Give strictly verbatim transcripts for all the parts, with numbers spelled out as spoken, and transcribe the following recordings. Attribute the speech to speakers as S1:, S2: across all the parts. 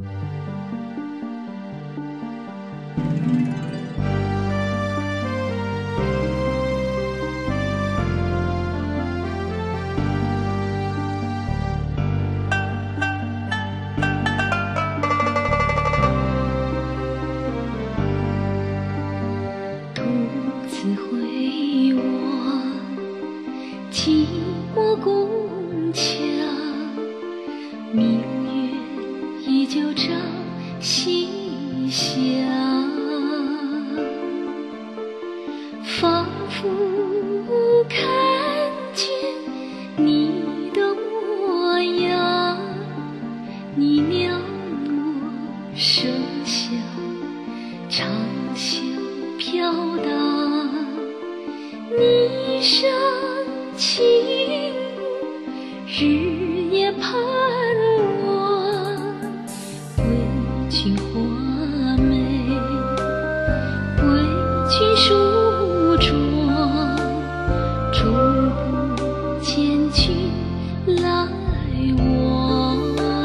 S1: 回望寂寞宫墙，明月依旧照西厢，仿佛看见你的模样，你描摹声响，长袖飘荡，霓裳轻舞，日夜盼望，为君画眉，为君梳妆，终不见君来往，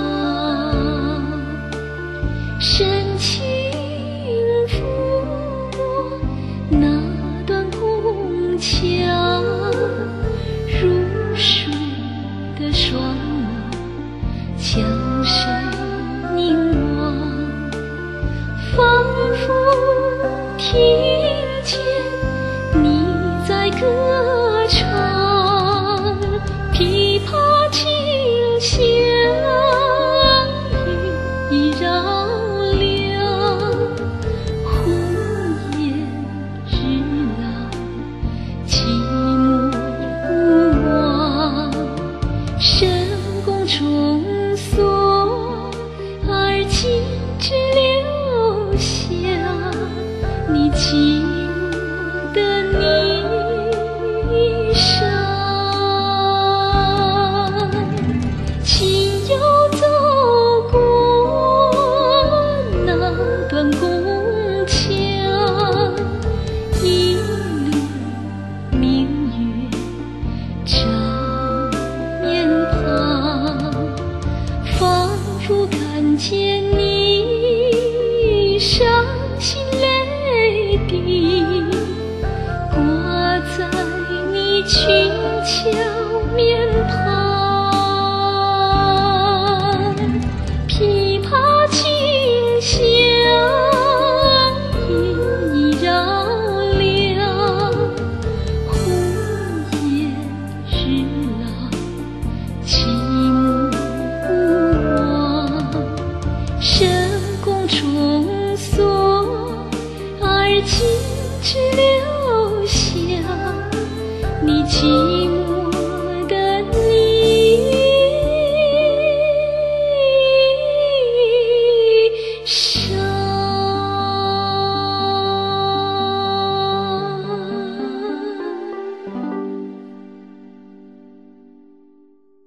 S1: 深情抚摸那段宫墙，入睡的双眸向谁凝望，仿佛听见你在歌唱，琵琶清响，依依绕亮，红颜日老，寂寞无望，深宫中锁，而今只留下你寂寞的霓裳。亲友走过那段宫墙，一缕明月照面庞，仿佛看见你伤心泪滴，挂在你俊俏面庞。琵琶清响，依依绕亮，红颜日老，寂寞无望，深宫中锁，而今只留下你寂寞